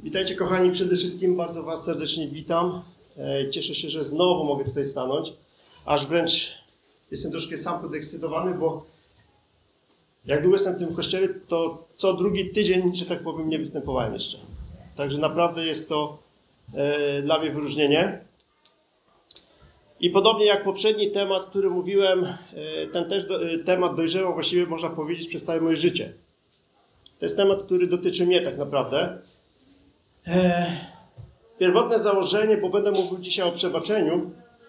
Witajcie kochani, przede wszystkim bardzo Was serdecznie witam. Cieszę się, że znowu mogę tutaj stanąć. Aż wręcz jestem troszkę sam podekscytowany, bo jak długo jestem w tym kościele, to co drugi tydzień, że tak powiem, nie występowałem jeszcze. Także naprawdę jest to dla mnie wyróżnienie. I podobnie jak poprzedni temat, który mówiłem, ten też temat dojrzewał właściwie, można powiedzieć, przez całe moje życie. To jest temat, który dotyczy mnie tak naprawdę. Pierwotne założenie, bo będę mówił dzisiaj o przebaczeniu,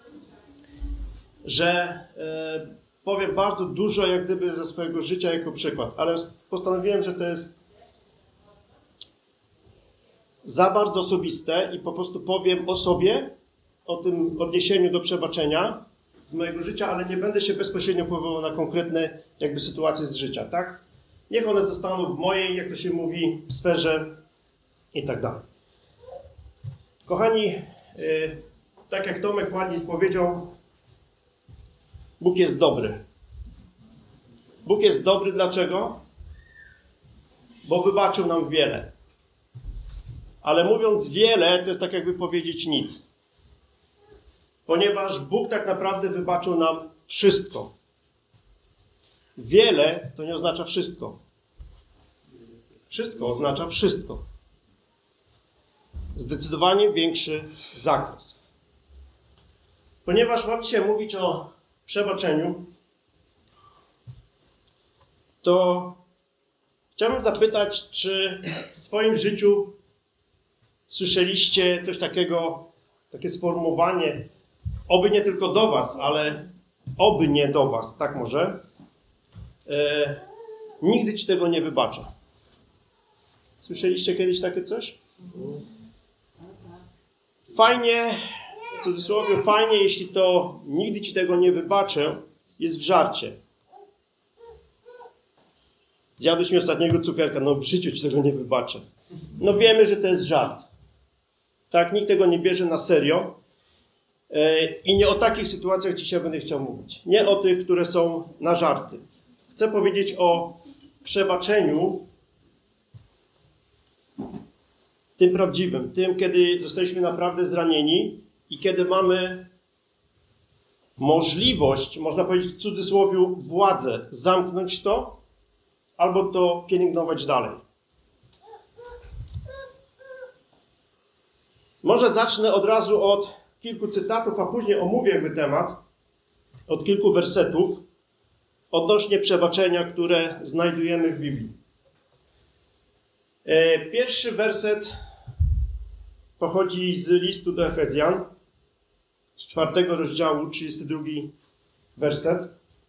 że powiem bardzo dużo jak gdyby ze swojego życia jako przykład, ale postanowiłem, że to jest za bardzo osobiste i po prostu powiem o sobie, o tym odniesieniu do przebaczenia z mojego życia, ale nie będę się bezpośrednio powoływał na konkretne jakby sytuacje z życia, tak? Niech one zostaną w mojej, jak to się mówi, sferze i tak dalej. Kochani, tak jak Tomek ładnie powiedział, Bóg jest dobry. Bóg jest dobry dlaczego? Bo wybaczył nam wiele. Ale mówiąc wiele, to jest tak jakby powiedzieć nic. Ponieważ Bóg tak naprawdę wybaczył nam wszystko. Wiele to nie oznacza wszystko. Wszystko oznacza wszystko. Zdecydowanie większy zakres. Ponieważ mam dzisiaj mówić o przebaczeniu, to chciałbym zapytać, czy w swoim życiu słyszeliście coś takiego, takie sformułowanie, oby nie tylko do was, ale oby nie do was, tak może, nigdy ci tego nie wybaczę. Słyszeliście kiedyś takie coś? Fajnie, w cudzysłowie fajnie, jeśli to nigdy ci tego nie wybaczę, jest w żarcie. Zjadłeś mi ostatniego cukierka, no w życiu ci tego nie wybaczę. No wiemy, że to jest żart. Tak, nikt tego nie bierze na serio. I nie o takich sytuacjach dzisiaj będę chciał mówić. Nie o tych, które są na żarty. Chcę powiedzieć o przebaczeniu tym prawdziwym, tym, kiedy zostaliśmy naprawdę zranieni i kiedy mamy możliwość, można powiedzieć w cudzysłowie, władzę zamknąć to albo to pielęgnować dalej. Może zacznę od razu od kilku cytatów, a później omówię jakby temat, od kilku wersetów odnośnie przebaczenia, które znajdujemy w Biblii. Pierwszy werset pochodzi z listu do Efezjan, z 4 rozdziału, 32 werset.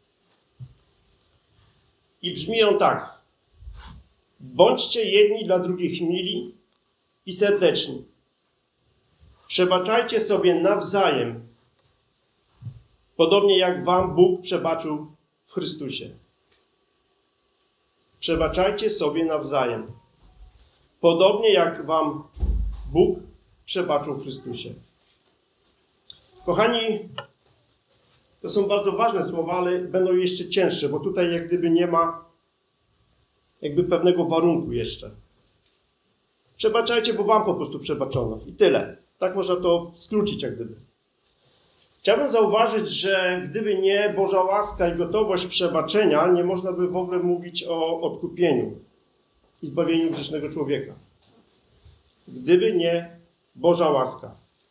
I brzmi on tak. Bądźcie jedni dla drugich mili i serdeczni. Przebaczajcie sobie nawzajem, podobnie jak wam Bóg przebaczył w Chrystusie. Przebaczajcie sobie nawzajem, podobnie jak wam Bóg przebaczył w Chrystusie. Kochani, to są bardzo ważne słowa, ale będą jeszcze cięższe, bo tutaj jak gdyby nie ma jakby pewnego warunku jeszcze. Przebaczajcie, bo wam po prostu przebaczono. I tyle. Tak można to skrócić jak gdyby. Chciałbym zauważyć, że gdyby nie Boża łaska i gotowość przebaczenia, nie można by w ogóle mówić o odkupieniu i zbawieniu grzesznego człowieka. Gdyby nie Boża łaska.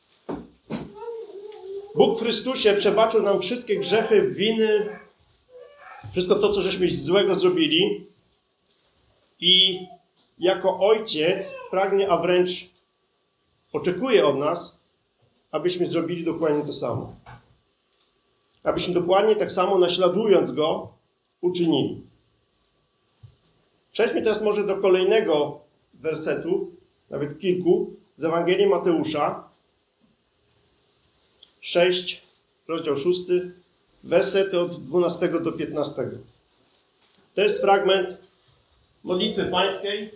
Bóg w Chrystusie przebaczył nam wszystkie grzechy, winy, wszystko to, co żeśmy złego zrobili i jako Ojciec pragnie, a wręcz oczekuje od nas, abyśmy zrobili dokładnie to samo. Abyśmy dokładnie tak samo, naśladując Go, uczynili. Przejdźmy teraz może do kolejnego wersetu, nawet kilku, z Ewangelii Mateusza, 6, rozdział 6, wersety od 12 do 15. To jest fragment modlitwy pańskiej,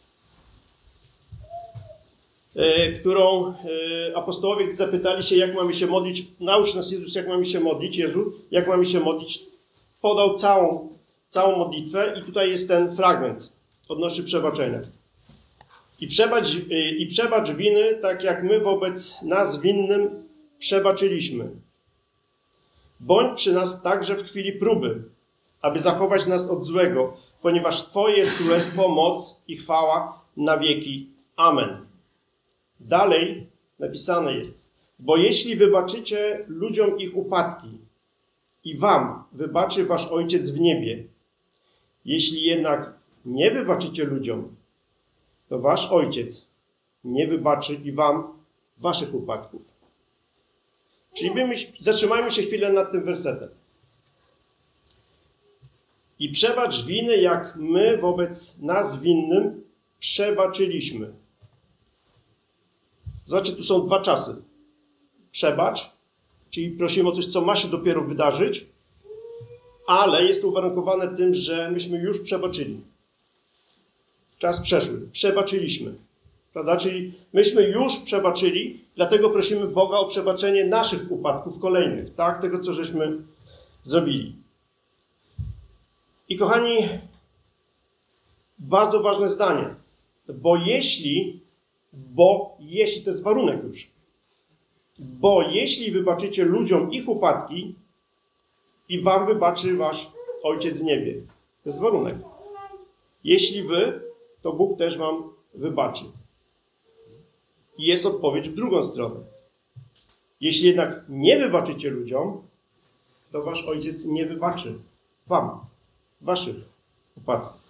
którą apostołowie zapytali się, jak mamy się modlić. Naucz nas Jezus, jak mamy się modlić. Jezu, jak mamy się modlić. Podał całą modlitwę i tutaj jest ten fragment odnośnie przebaczenia. I przebacz winy, tak jak my wobec nas winnym przebaczyliśmy. Bądź przy nas także w chwili próby, aby zachować nas od złego, ponieważ Twoje jest królestwo, moc i chwała na wieki. Amen. Dalej napisane jest: bo jeśli wybaczycie ludziom ich upadki, i wam wybaczy wasz Ojciec w niebie. Jeśli jednak nie wybaczycie ludziom, to wasz Ojciec nie wybaczy i wam waszych upadków. Czyli zatrzymajmy się chwilę nad tym wersetem. I przebacz winy, jak my wobec nas winnym przebaczyliśmy. Zobaczcie, tu są dwa czasy. Przebacz, czyli prosimy o coś, co ma się dopiero wydarzyć, ale jest to uwarunkowane tym, że myśmy już przebaczyli. Czas przeszły. Przebaczyliśmy. Prawda? Czyli myśmy już przebaczyli, dlatego prosimy Boga o przebaczenie naszych upadków kolejnych. Tak? Tego, co żeśmy zrobili. I kochani, bardzo ważne zdanie. Bo jeśli to jest warunek już. Bo jeśli wybaczycie ludziom ich upadki, i wam wybaczy wasz Ojciec w niebie. To jest warunek. Jeśli wy, to Bóg też wam wybaczy. I jest odpowiedź w drugą stronę. Jeśli jednak nie wybaczycie ludziom, to wasz Ojciec nie wybaczy wam waszych upadków.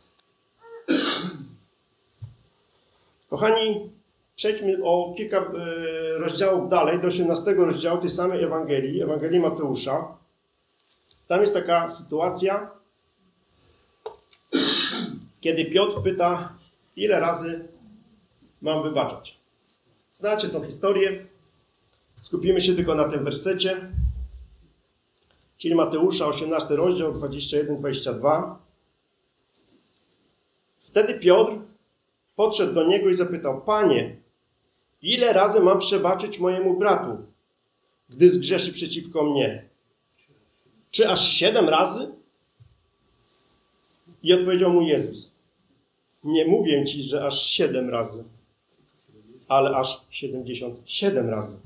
Kochani, przejdźmy o kilka rozdziałów dalej, do 18 rozdziału tej samej Ewangelii, Ewangelii Mateusza. Tam jest taka sytuacja, kiedy Piotr pyta, ile razy mam wybaczać. Znacie tą historię. Skupimy się tylko na tym wersecie. Czyli Mateusza, 18 rozdział, 21-22. Wtedy Piotr podszedł do niego i zapytał: Panie, ile razy mam przebaczyć mojemu bratu, gdy zgrzeszy przeciwko mnie? Czy aż 7 razy? I odpowiedział mu Jezus: nie mówię ci, że aż 7 razy, ale aż 77 razy.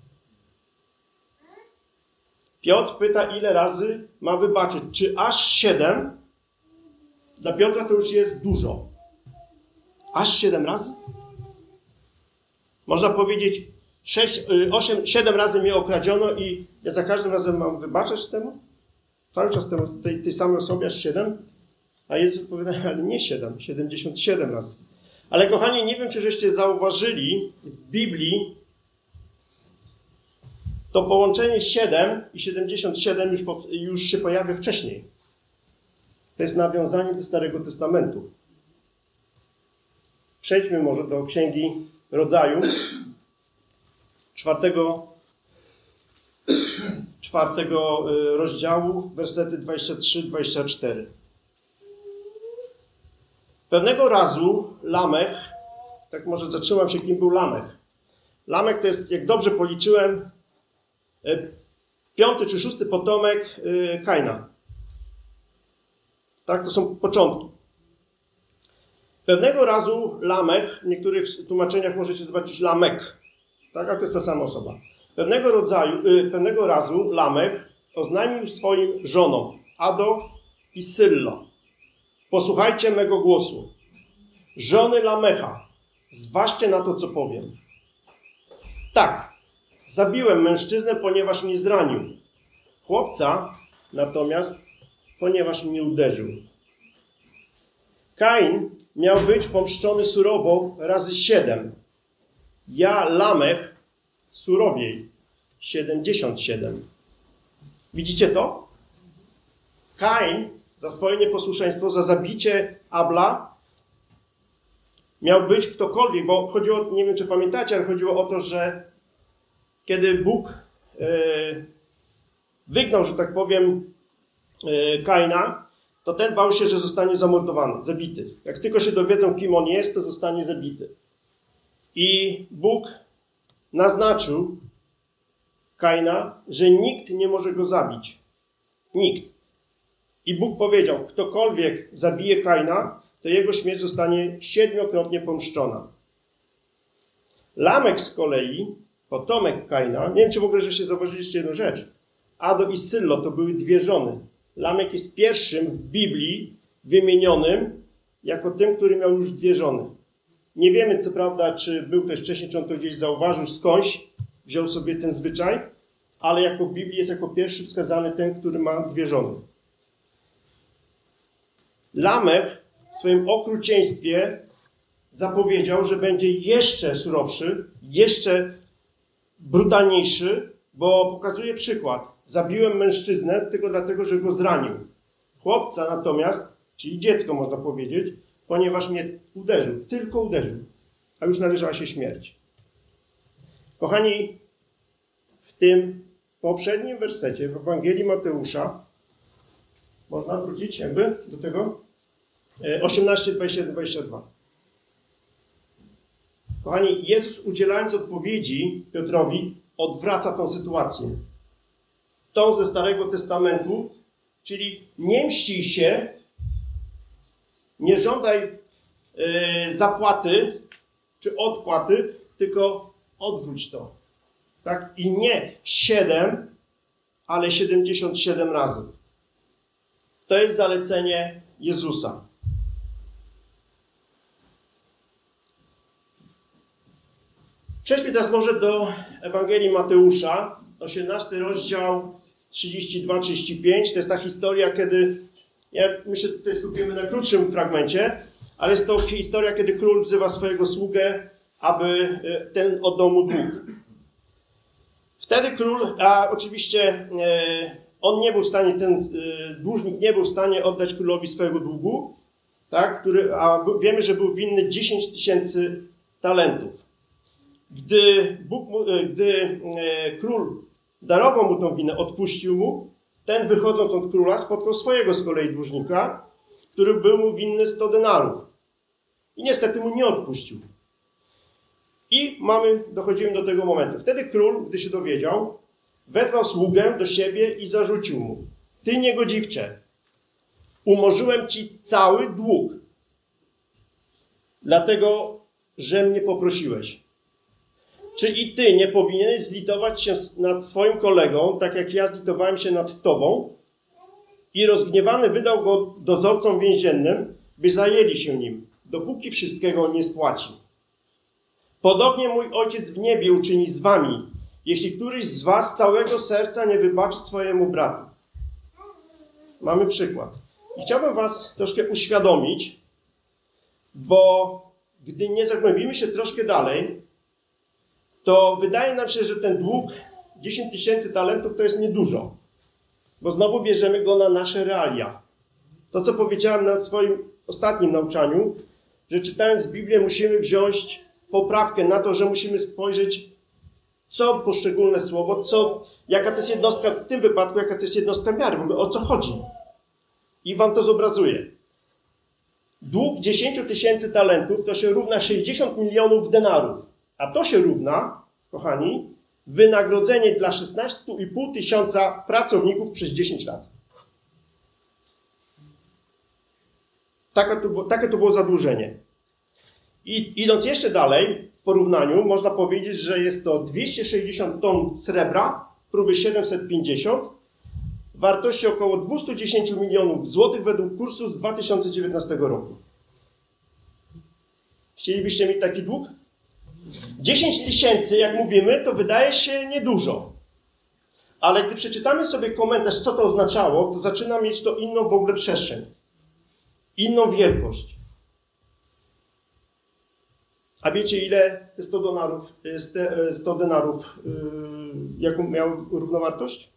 Piotr pyta, ile razy ma wybaczyć. Czy aż 7? Dla Piotra to już jest dużo. Aż 7 razy? Można powiedzieć, 7 razy mnie okradziono i ja za każdym razem mam wybaczać temu? Cały czas temu, tej samej osobie aż 7? A Jezus odpowiada, ale nie 7, 77 razy. Ale kochani, nie wiem, czy żeście zauważyli, w Biblii to połączenie 7 i 77 już się pojawia wcześniej. To jest nawiązanie do Starego Testamentu. Przejdźmy może do Księgi Rodzaju, 4 rozdziału, wersety 23-24. Pewnego razu Lamech, tak może zatrzymam się, kim był Lamech. Lamech to jest, jak dobrze policzyłem, 5. czy 6. potomek Kaina. Tak, to są początki. Pewnego razu Lamech, w niektórych tłumaczeniach możecie zobaczyć Lamek. Tak, a to jest ta sama osoba. Pewnego razu Lamech oznajmił swoim żonom, Ado i Syllo: posłuchajcie mego głosu. Żony Lamecha, zważcie na to, co powiem. Tak, zabiłem mężczyznę, ponieważ mnie zranił. Chłopca natomiast, ponieważ mnie uderzył. Kain miał być pomszczony surowo razy 7. Ja, Lamech, surowiej 77. Widzicie to? Kain za swoje nieposłuszeństwo, za zabicie Abla miał być ktokolwiek, bo chodziło, nie wiem czy pamiętacie, ale chodziło o to, że kiedy Bóg wygnał, że tak powiem, Kaina, to ten bał się, że zostanie zamordowany, zabity. Jak tylko się dowiedzą, kim on jest, to zostanie zabity. I Bóg naznaczył Kaina, że nikt nie może go zabić. Nikt. I Bóg powiedział, ktokolwiek zabije Kaina, to jego śmierć zostanie 7-krotnie pomszczona. Lamek z kolei, potomek Kaina, nie wiem, czy w ogóle, żeście zauważyliście jedną rzecz. Ado i Syllo to były dwie żony. Lamek jest pierwszym w Biblii wymienionym jako tym, który miał już dwie żony. Nie wiemy, co prawda, czy był ktoś wcześniej, czy on to gdzieś zauważył skądś, wziął sobie ten zwyczaj, ale jako w Biblii jest jako pierwszy wskazany ten, który ma dwie żony. Lamek w swoim okrucieństwie zapowiedział, że będzie jeszcze surowszy, jeszcze brutalniejszy, bo pokazuje przykład. Zabiłem mężczyznę tylko dlatego, że go zranił. Chłopca natomiast, czyli dziecko można powiedzieć, ponieważ mnie uderzył, tylko uderzył, a już należała się śmierć. Kochani, w tym poprzednim wersecie w Ewangelii Mateusza, można wrócić jakby do tego, 18, 21, 22. Kochani, Jezus udzielając odpowiedzi Piotrowi odwraca tą sytuację. Tą ze Starego Testamentu, czyli nie mścij się, nie żądaj zapłaty czy odpłaty, tylko odwróć to. Tak? I nie 7, ale 77 razy. To jest zalecenie Jezusa. Przejdźmy teraz może do Ewangelii Mateusza, 18 rozdział 32-35. To jest ta historia, kiedy, ja myślę, że tutaj skupimy na krótszym fragmencie, ale jest to historia, kiedy król wzywa swojego sługę, aby ten oddał mu dług. Wtedy król, a oczywiście on nie był w stanie, ten dłużnik nie był w stanie oddać królowi swojego długu, tak, wiemy, że był winny 10 000 talentów. Gdy król darował mu tą winę, odpuścił mu, ten wychodząc od króla spotkał swojego z kolei dłużnika, który był mu winny 100 denarów. I niestety mu nie odpuścił. I dochodzimy do tego momentu. Wtedy król, gdy się dowiedział, wezwał sługę do siebie i zarzucił mu: ty niegodziwcze, umorzyłem ci cały dług, dlatego, że mnie poprosiłeś. Czy i ty nie powinieneś zlitować się nad swoim kolegą, tak jak ja zlitowałem się nad tobą? I rozgniewany wydał go dozorcom więziennym, by zajęli się nim, dopóki wszystkiego nie spłaci. Podobnie mój Ojciec w niebie uczyni z wami, jeśli któryś z was całego serca nie wybaczy swojemu bratu. Mamy przykład. I chciałbym was troszkę uświadomić, bo gdy nie zagłębimy się troszkę dalej, to wydaje nam się, że ten dług 10 000 talentów to jest niedużo. Bo znowu bierzemy go na nasze realia. To, co powiedziałem na swoim ostatnim nauczaniu, że czytając Biblię musimy wziąć poprawkę na to, że musimy spojrzeć, co poszczególne słowo, jaka to jest jednostka w tym wypadku, jaka to jest jednostka miary, w ogóle o co chodzi. I wam to zobrazuję. Dług 10 000 talentów to się równa 60 milionów denarów. A to się równa, kochani, wynagrodzenie dla 16,5 tysiąca pracowników przez 10 lat. Takie to było zadłużenie. I idąc jeszcze dalej, w porównaniu, można powiedzieć, że jest to 260 ton srebra, próby 750, wartości około 210 milionów złotych według kursu z 2019 roku. Chcielibyście mieć taki dług? 10 000, jak mówimy, to wydaje się niedużo. Ale gdy przeczytamy sobie komentarz, co to oznaczało, to zaczyna mieć to inną w ogóle przestrzeń. Inną wielkość. A wiecie, ile te 100 denarów jaką miał równowartość?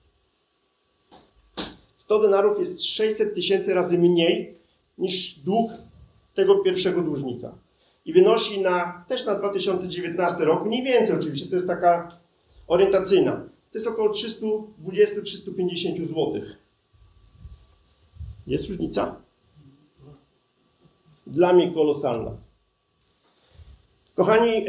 100 denarów jest 600 000 razy mniej niż dług tego pierwszego dłużnika. I wynosi też na 2019 rok, mniej więcej oczywiście, to jest taka orientacyjna. To jest około 320-350 zł. Jest różnica? Dla mnie kolosalna. Kochani,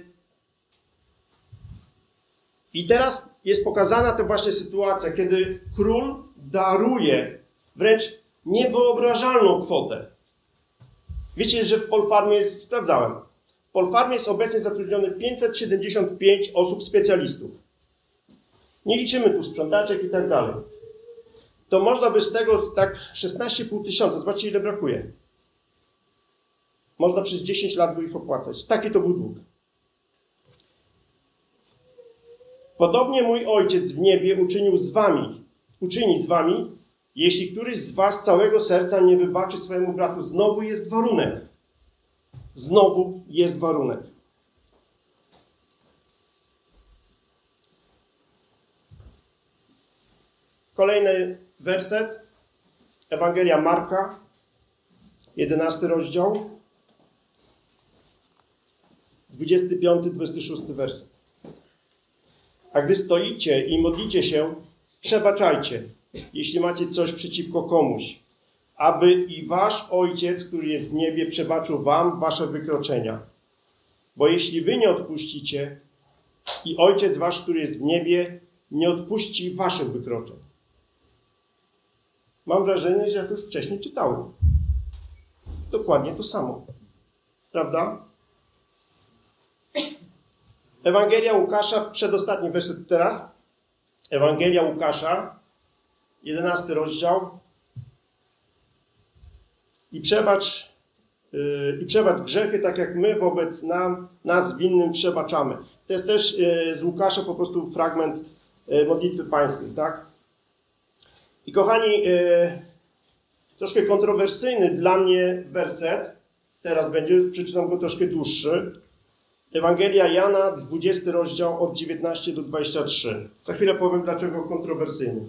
i teraz jest pokazana ta właśnie sytuacja, kiedy król daruje wręcz niewyobrażalną kwotę. Wiecie, że w Polfarmie sprawdzałem. W Polfarmie jest obecnie zatrudnione 575 osób specjalistów. Nie liczymy tu sprzątaczek i tak dalej. To można by z tego tak 16,5 tysiąca, zobaczcie ile brakuje. Można przez 10 lat by ich opłacać. Taki to był dług. Podobnie mój Ojciec w niebie uczyni z wami, jeśli któryś z was całego serca nie wybaczy swojemu bratu. Znowu jest warunek. Znowu jest warunek. Kolejny werset. Ewangelia Marka, 11 rozdział, 25-26 werset. A gdy stoicie i modlicie się, przebaczajcie, jeśli macie coś przeciwko komuś, aby i wasz Ojciec, który jest w niebie, przebaczył wam wasze wykroczenia. Bo jeśli wy nie odpuścicie, i Ojciec wasz, który jest w niebie, nie odpuści waszych wykroczeń. Mam wrażenie, że ja to już wcześniej czytałem. Dokładnie to samo. Prawda? Ewangelia Łukasza, przedostatni werset teraz. Ewangelia Łukasza, 11 rozdział. I przebacz grzechy, tak jak my wobec nas winnym przebaczamy. To jest też z Łukasza po prostu fragment modlitwy pańskiej, tak? I kochani, troszkę kontrowersyjny dla mnie werset. Teraz będzie, przeczytam go troszkę dłuższy. Ewangelia Jana, 20 rozdział od 19 do 23. Za chwilę powiem, dlaczego kontrowersyjny.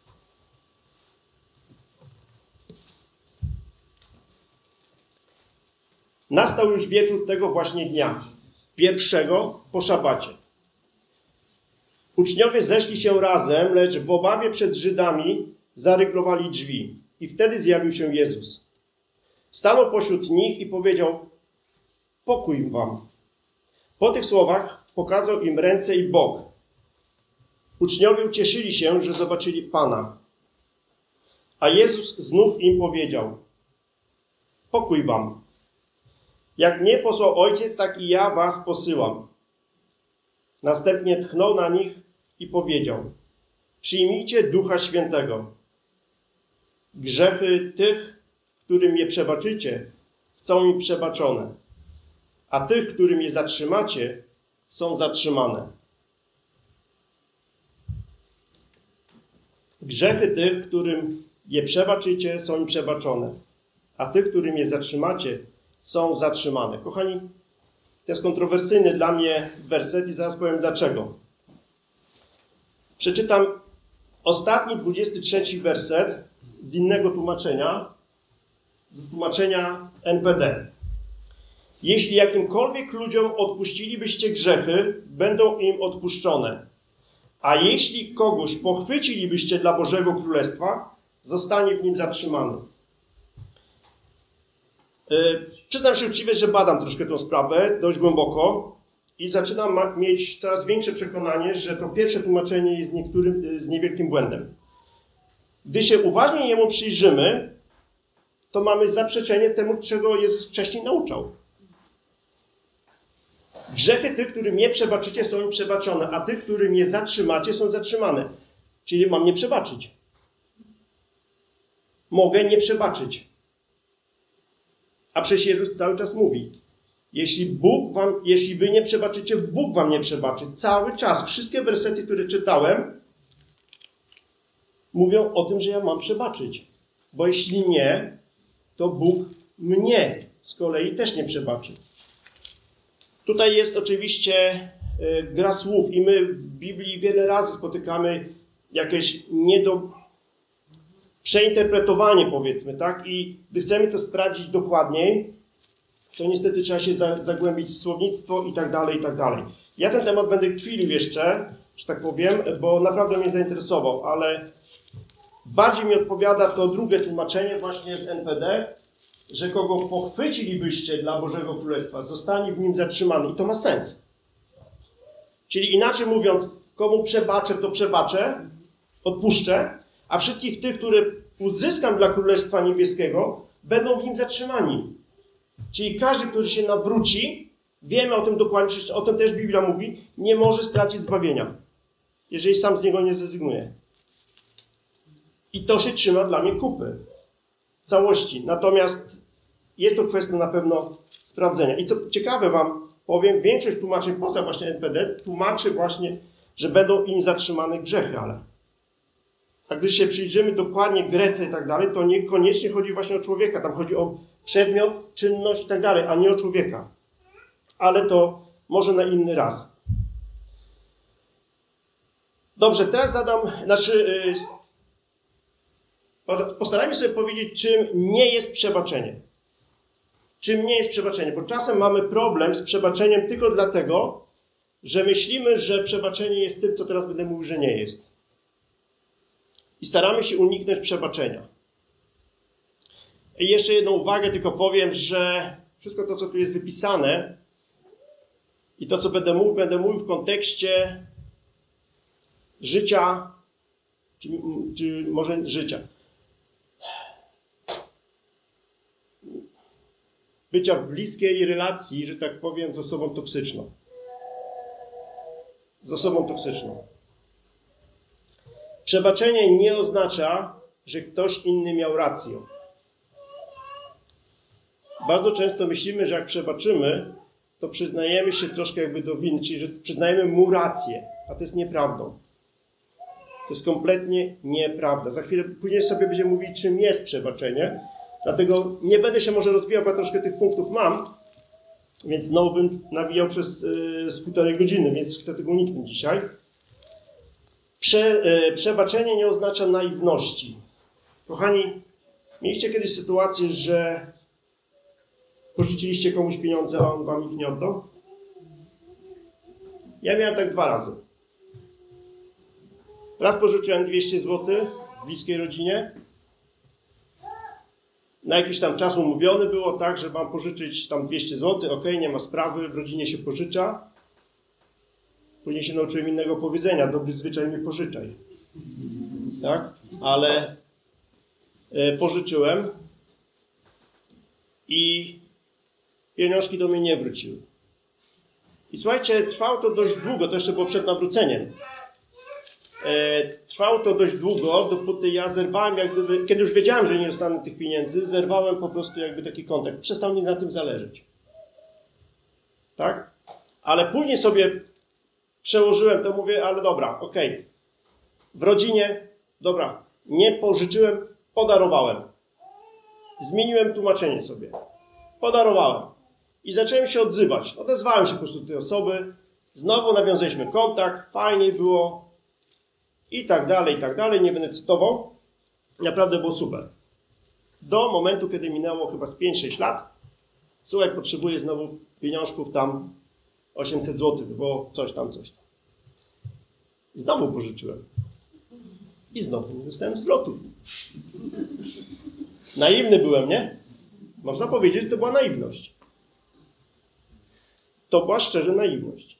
Nastał już wieczór tego właśnie dnia, pierwszego po szabacie. Uczniowie zeszli się razem, lecz w obawie przed Żydami zaryglowali drzwi. I wtedy zjawił się Jezus. Stanął pośród nich i powiedział: pokój wam. Po tych słowach pokazał im ręce i bok. Uczniowie ucieszyli się, że zobaczyli Pana. A Jezus znów im powiedział: pokój wam. Jak mnie posłał Ojciec, tak i ja was posyłam. Następnie tchnął na nich i powiedział: przyjmijcie Ducha Świętego. Grzechy tych, którym je przebaczycie, są mi przebaczone, a tych, którym je zatrzymacie, są zatrzymane. Grzechy tych, którym je przebaczycie, są mi przebaczone, a tych, którym je zatrzymacie, są zatrzymane. Kochani, to jest kontrowersyjny dla mnie werset i zaraz powiem dlaczego. Przeczytam ostatni, 23 werset z innego tłumaczenia, z tłumaczenia NPD. Jeśli jakimkolwiek ludziom odpuścilibyście grzechy, będą im odpuszczone. A jeśli kogoś pochwycilibyście dla Bożego Królestwa, zostanie w nim zatrzymany. Przyznam się uczciwie, że badam troszkę tę sprawę dość głęboko i zaczynam mieć coraz większe przekonanie, że to pierwsze tłumaczenie jest z niewielkim błędem. Gdy się uważnie jemu przyjrzymy, to mamy zaprzeczenie temu, czego Jezus wcześniej nauczał. Grzechy tych, którym nie przebaczycie, są im przebaczone, a tych, którym nie zatrzymacie, są zatrzymane. Czyli mam nie przebaczyć. Mogę nie przebaczyć. A przecież Jezus cały czas mówi: jeśli wy nie przebaczycie, Bóg wam nie przebaczy. Cały czas, wszystkie wersety, które czytałem, mówią o tym, że ja mam przebaczyć. Bo jeśli nie, to Bóg mnie z kolei też nie przebaczy. Tutaj jest oczywiście gra słów i my w Biblii wiele razy spotykamy jakieś przeinterpretowanie, powiedzmy, tak? I gdy chcemy to sprawdzić dokładniej, to niestety trzeba się zagłębić w słownictwo i tak dalej, i tak dalej. Ja ten temat będę kwilił jeszcze, że tak powiem, bo naprawdę mnie zainteresował, ale bardziej mi odpowiada to drugie tłumaczenie właśnie z NPD, że kogo pochwycilibyście dla Bożego Królestwa, zostanie w nim zatrzymany. I to ma sens. Czyli inaczej mówiąc, komu przebaczę, to przebaczę, odpuszczę, a wszystkich tych, które uzyskam dla Królestwa Niebieskiego, będą w nim zatrzymani. Czyli każdy, który się nawróci, Wiemy o tym dokładnie, przecież o tym też Biblia mówi, nie może stracić zbawienia, jeżeli sam z niego nie zrezygnuje. I to się trzyma dla mnie kupy. W całości. Natomiast jest to kwestia na pewno sprawdzenia. I co ciekawe wam powiem, większość tłumaczeń poza właśnie NPD tłumaczy właśnie, że będą im zatrzymane grzechy, ale a gdy się przyjrzymy dokładnie Grece i tak dalej, to niekoniecznie chodzi właśnie o człowieka. Tam chodzi o przedmiot, czynność i tak dalej, a nie o człowieka. Ale to może na inny raz. Dobrze, teraz postarajmy sobie powiedzieć, czym nie jest przebaczenie. Czym nie jest przebaczenie? Bo czasem mamy problem z przebaczeniem tylko dlatego, że myślimy, że przebaczenie jest tym, co teraz będę mówił, że nie jest. I staramy się uniknąć przebaczenia. I jeszcze jedną uwagę tylko powiem, że wszystko to, co tu jest wypisane i to, co będę mówił w kontekście życia, czy może życia. Bycia w bliskiej relacji, że tak powiem, z osobą toksyczną. Z osobą toksyczną. Przebaczenie nie oznacza, że ktoś inny miał rację. Bardzo często myślimy, że jak przebaczymy, to przyznajemy się troszkę jakby do winy, czyli że przyznajemy mu rację, a to jest nieprawdą. To jest kompletnie nieprawda. Za chwilę później sobie będziemy mówić, czym jest przebaczenie. Dlatego nie będę się może rozwijał, bo ja troszkę tych punktów mam, więc znowu bym nawijał przez 1,5 godziny, więc chcę tego uniknąć dzisiaj. Przebaczenie nie oznacza naiwności. Kochani, mieliście kiedyś sytuację, że pożyczyliście komuś pieniądze, a on wam ich nie oddał? Ja miałem tak 2 razy. Raz pożyczyłem 200 zł w bliskiej rodzinie. Na jakiś tam czas umówiony było tak, że mam pożyczyć tam 200 zł. Okej, nie ma sprawy, w rodzinie się pożycza. Później się nauczyłem innego powiedzenia. Dobry zwyczaj mi pożyczaj. Tak? Ale pożyczyłem i pieniążki do mnie nie wróciły. I słuchajcie, trwało to dość długo, to jeszcze było przed nawróceniem. Trwało to dość długo, dopóty ja zerwałem, jak gdyby, kiedy już wiedziałem, że nie dostanę tych pieniędzy, zerwałem po prostu jakby taki kontakt. Przestał mi na tym zależeć. Tak? Ale później sobie przełożyłem to, mówię, ale dobra, okej. W rodzinie, dobra, nie pożyczyłem, podarowałem. Zmieniłem tłumaczenie sobie. Podarowałem. I zacząłem się odzywać. Odezwałem się po prostu do tej osoby. Znowu nawiązaliśmy kontakt, fajnie było. I tak dalej, nie będę cytował. Naprawdę było super. Do momentu, kiedy minęło chyba z 5-6 lat. Słuchaj, potrzebuję znowu pieniążków tam 800 zł, bo coś tam. I znowu pożyczyłem. I znowu nie dostałem zwrotu. Naiwny byłem, nie? Można powiedzieć, że to była naiwność. To była szczerze naiwność.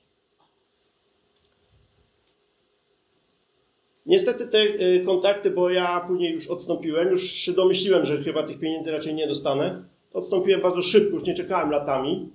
Niestety te kontakty, bo ja później już odstąpiłem, już się domyśliłem, że chyba tych pieniędzy raczej nie dostanę. Odstąpiłem bardzo szybko, już nie czekałem latami.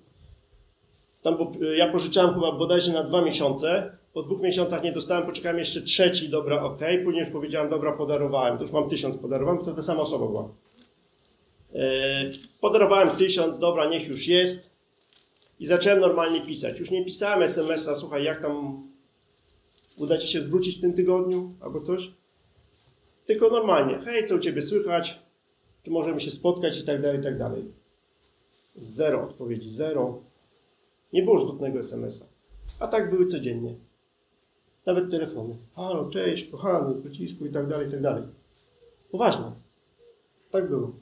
Ja pożyczałem chyba bodajże na 2 miesiące. Po 2 miesiącach nie dostałem, poczekałem jeszcze 3, dobra, okej. Później już powiedziałem, dobra, podarowałem. To już mam 1000 podarowałem, bo to ta sama osoba była. Podarowałem 1000, dobra, niech już jest. I zacząłem normalnie pisać. Już nie pisałem SMS-a, słuchaj, jak tam uda ci się zwrócić w tym tygodniu, albo coś. Tylko normalnie, hej, co u ciebie słychać? Czy możemy się spotkać i tak dalej, i tak dalej. 0 odpowiedzi, 0. Nie było żadnego SMS-a. A tak były codziennie. Nawet telefony. Halo, cześć, kochany, pocisku i tak dalej, i tak dalej. Poważnie. Tak było.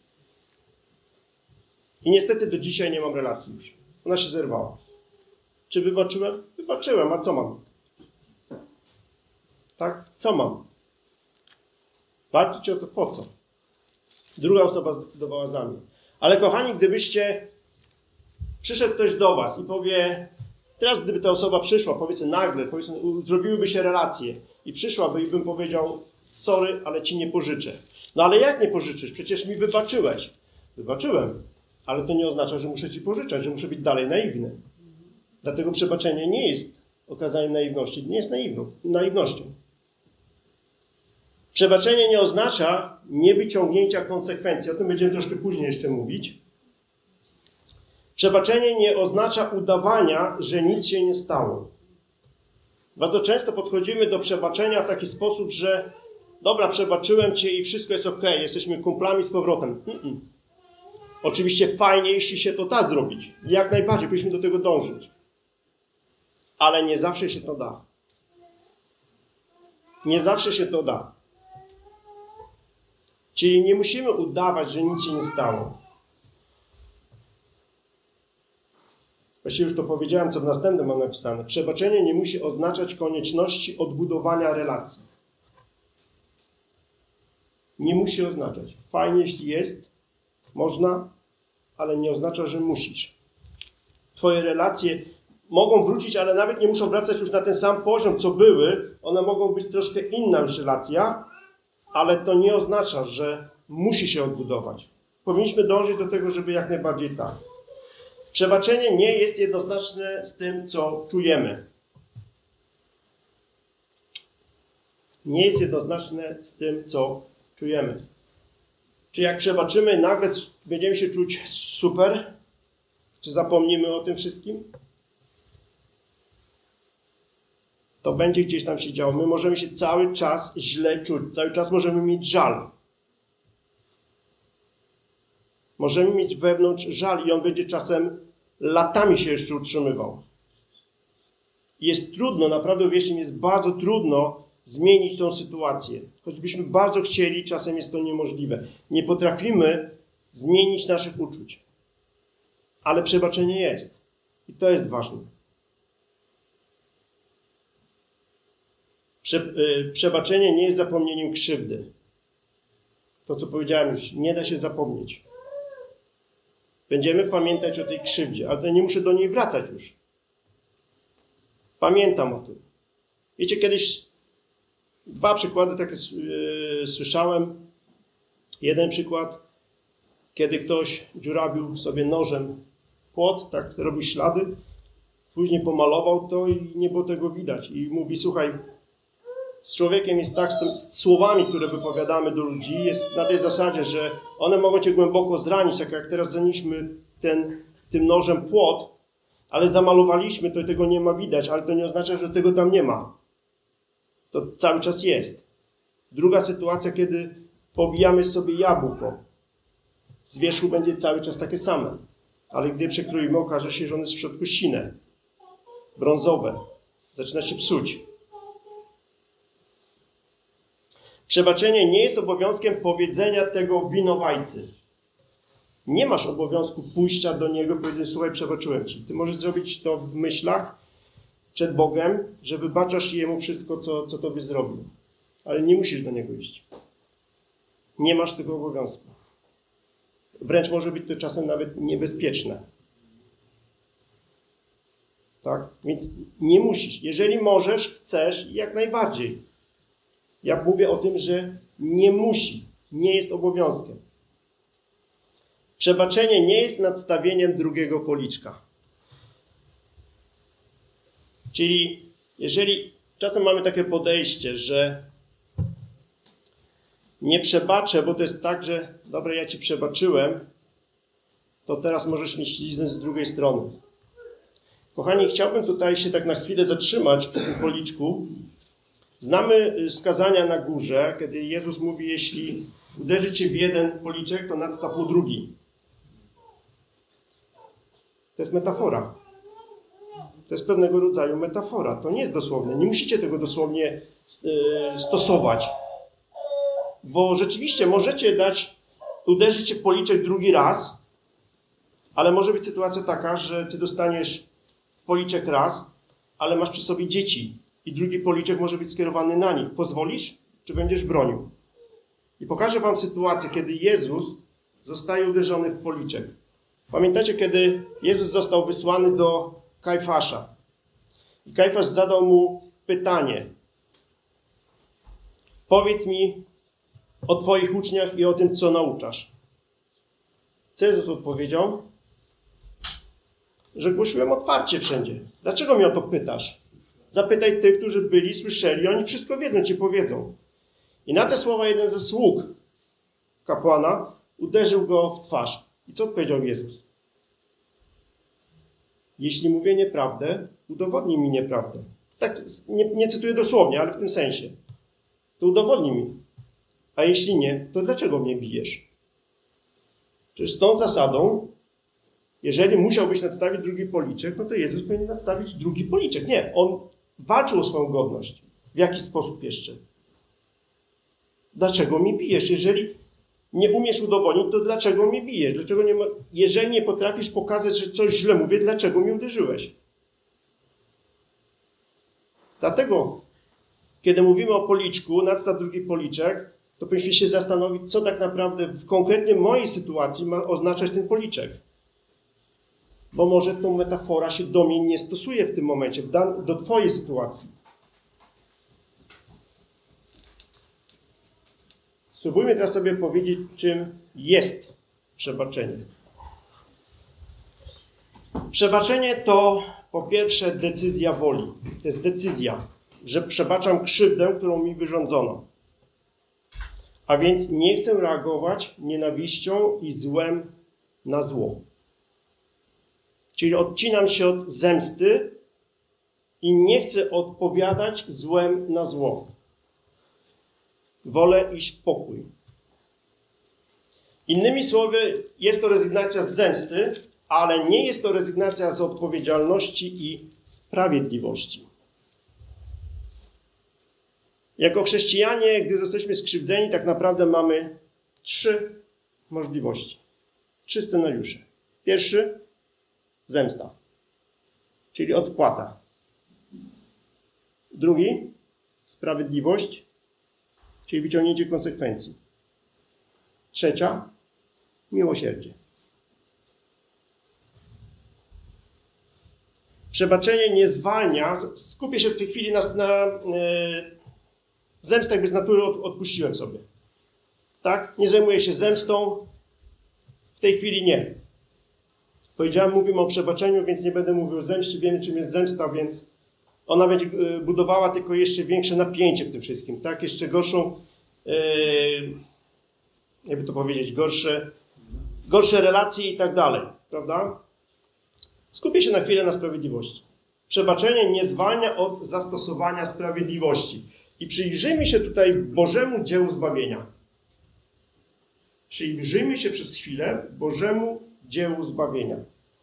I niestety do dzisiaj nie mam relacji już. Ona się zerwała. Czy wybaczyłem? Wybaczyłem, a co mam? Tak? Co mam? Walczyć o to po co? Druga osoba zdecydowała za mnie. Ale kochani, gdybyście przyszedł ktoś do was i powie, teraz gdyby ta osoba przyszła, powiedzmy nagle, zrobiłyby się relacje i przyszłaby i bym powiedział, sorry, ale ci nie pożyczę. No ale jak nie pożyczysz? Przecież mi wybaczyłeś. Wybaczyłem, ale to nie oznacza, że muszę ci pożyczać, że muszę być dalej naiwny. Dlatego przebaczenie nie jest okazaniem naiwności, nie jest naiwnością. Przebaczenie nie oznacza niewyciągnięcia konsekwencji. O tym będziemy troszkę później jeszcze mówić. Przebaczenie nie oznacza udawania, że nic się nie stało. Bardzo często podchodzimy do przebaczenia w taki sposób, że dobra, przebaczyłem cię i wszystko jest okej, jesteśmy kumplami z powrotem. Oczywiście fajnie, jeśli się to da zrobić. Jak najbardziej, powinniśmy do tego dążyć. Ale nie zawsze się to da. Nie zawsze się to da. Czyli nie musimy udawać, że nic się nie stało. Właściwie już to powiedziałem, co w następnym mam napisane. Przebaczenie nie musi oznaczać konieczności odbudowania relacji. Nie musi oznaczać. Fajnie, jeśli jest, można, ale nie oznacza, że musisz. Twoje relacje mogą wrócić, ale nawet nie muszą wracać już na ten sam poziom, co były. One mogą być troszkę inna już relacja, ale to nie oznacza, że musi się odbudować. Powinniśmy dążyć do tego, żeby jak najbardziej tak. Przebaczenie nie jest jednoznaczne z tym, co czujemy. Nie jest jednoznaczne z tym, co czujemy. Czy jak przebaczymy, nagle będziemy się czuć super? Czy zapomnimy o tym wszystkim? To będzie gdzieś tam się działo. My możemy się cały czas źle czuć. Cały czas możemy mieć żal. Możemy mieć wewnątrz żal i on będzie czasem latami się jeszcze utrzymywał. Jest trudno, naprawdę wierzcie mi, jest bardzo trudno zmienić tą sytuację. Choćbyśmy bardzo chcieli, czasem jest to niemożliwe. Nie potrafimy zmienić naszych uczuć. Ale przebaczenie jest. I to jest ważne. Przebaczenie nie jest zapomnieniem krzywdy. To, co powiedziałem już, nie da się zapomnieć. Będziemy pamiętać o tej krzywdzie, ale nie muszę do niej wracać już. Pamiętam o tym. Wiecie, kiedyś 2 przykłady takie słyszałem. Jeden przykład, kiedy ktoś dziurabił sobie nożem płot, tak robił ślady, później pomalował to i nie było tego widać. I mówi, słuchaj, z człowiekiem jest tak, z słowami, które wypowiadamy do ludzi, jest na tej zasadzie, że one mogą cię głęboko zranić, tak jak teraz zaniliśmy tym nożem płot, ale zamalowaliśmy, to tego nie ma widać, ale to nie oznacza, że tego tam nie ma. To cały czas jest. Druga sytuacja, kiedy pobijamy sobie jabłko. Z wierzchu będzie cały czas takie same, ale gdy przekroimy, okaże się, że one jest w środku sine, brązowe. Zaczyna się psuć. Przebaczenie nie jest obowiązkiem powiedzenia tego winowajcy. Nie masz obowiązku pójścia do niego i powiedzieć, słuchaj, przebaczyłem ci. Ty możesz zrobić to w myślach przed Bogiem, że wybaczasz jemu wszystko, co tobie zrobił. Ale nie musisz do niego iść. Nie masz tego obowiązku. Wręcz może być to czasem nawet niebezpieczne. Tak? Więc nie musisz. Jeżeli możesz, chcesz, jak najbardziej. Ja mówię o tym, że nie musi. Nie jest obowiązkiem. Przebaczenie nie jest nadstawieniem drugiego policzka. Czyli jeżeli czasem mamy takie podejście, że nie przebaczę, bo to jest tak, że dobra, ja ci przebaczyłem, to teraz możesz mi śliznąć z drugiej strony. Kochani, chciałbym tutaj się tak na chwilę zatrzymać przy tym policzku. Znamy skazania na górze, kiedy Jezus mówi, jeśli uderzy cię w jeden policzek, to nadstaw mu drugi. To jest metafora. To jest pewnego rodzaju metafora. To nie jest dosłowne. Nie musicie tego dosłownie stosować. Bo rzeczywiście możecie uderzyć cię w policzek drugi raz, ale może być sytuacja taka, że ty dostaniesz w policzek raz, ale masz przy sobie dzieci i drugi policzek może być skierowany na nich. Pozwolisz, czy będziesz bronił? I pokażę wam sytuację, kiedy Jezus zostaje uderzony w policzek. Pamiętacie, kiedy Jezus został wysłany do Kajfasza. I Kajfasz zadał mu pytanie. Powiedz mi o twoich uczniach i o tym, co nauczasz. Co Jezus odpowiedział? że głosiłem otwarcie wszędzie. Dlaczego mnie o to pytasz? Zapytaj tych, którzy byli, słyszeli, oni wszystko wiedzą, ci powiedzą. I na te słowa jeden ze sług kapłana uderzył go w twarz. I co odpowiedział Jezus? Jeśli mówię nieprawdę, udowodnij mi nieprawdę. Tak, nie cytuję dosłownie, ale w tym sensie. To udowodnij mi. A jeśli nie, to dlaczego mnie bijesz? Przecież z tą zasadą, jeżeli musiałbyś nadstawić drugi policzek, no to Jezus powinien nadstawić drugi policzek. Nie, on walczył o swoją godność. W jaki sposób jeszcze? Dlaczego mnie bijesz? Jeżeli nie umiesz udowodnić, to dlaczego mnie bijesz? Dlaczego jeżeli nie potrafisz pokazać, że coś źle mówię, dlaczego mnie uderzyłeś? Dlatego, kiedy mówimy o policzku, nadstaw drugi policzek, to powinniśmy się zastanowić, co tak naprawdę w konkretnie mojej sytuacji ma oznaczać ten policzek. Bo może tą metafora się do mnie nie stosuje w tym momencie, do twojej sytuacji. Spróbujmy teraz sobie powiedzieć, czym jest przebaczenie. Przebaczenie to po pierwsze decyzja woli. To jest decyzja, że przebaczam krzywdę, którą mi wyrządzono. A więc nie chcę reagować nienawiścią i złem na zło. Czyli odcinam się od zemsty i nie chcę odpowiadać złem na zło. Wolę iść w pokój. Innymi słowy, jest to rezygnacja z zemsty, ale nie jest to rezygnacja z odpowiedzialności i sprawiedliwości. Jako chrześcijanie, gdy jesteśmy skrzywdzeni, tak naprawdę mamy 3 możliwości. 3 scenariusze. Pierwszy, zemsta, czyli odpłata. Drugi, sprawiedliwość, czyli wyciągnięcie konsekwencji. Trzecia, miłosierdzie. Przebaczenie nie zwalnia. Skupię się w tej chwili na zemstę, jakby z natury odpuściłem sobie. Tak? Nie zajmuję się zemstą. W tej chwili nie. Powiedziałem, mówimy o przebaczeniu, więc nie będę mówił o zemście. Wiemy, czym jest zemsta, więc ona będzie budowała tylko jeszcze większe napięcie w tym wszystkim. Tak? Jeszcze gorszą, jakby to powiedzieć, gorsze relacje i tak dalej. Prawda? Skupię się na chwilę na sprawiedliwości. Przebaczenie nie zwalnia od zastosowania sprawiedliwości. I przyjrzyjmy się tutaj Bożemu dziełu zbawienia. Przyjrzyjmy się przez chwilę Bożemu dziełu zbawienia.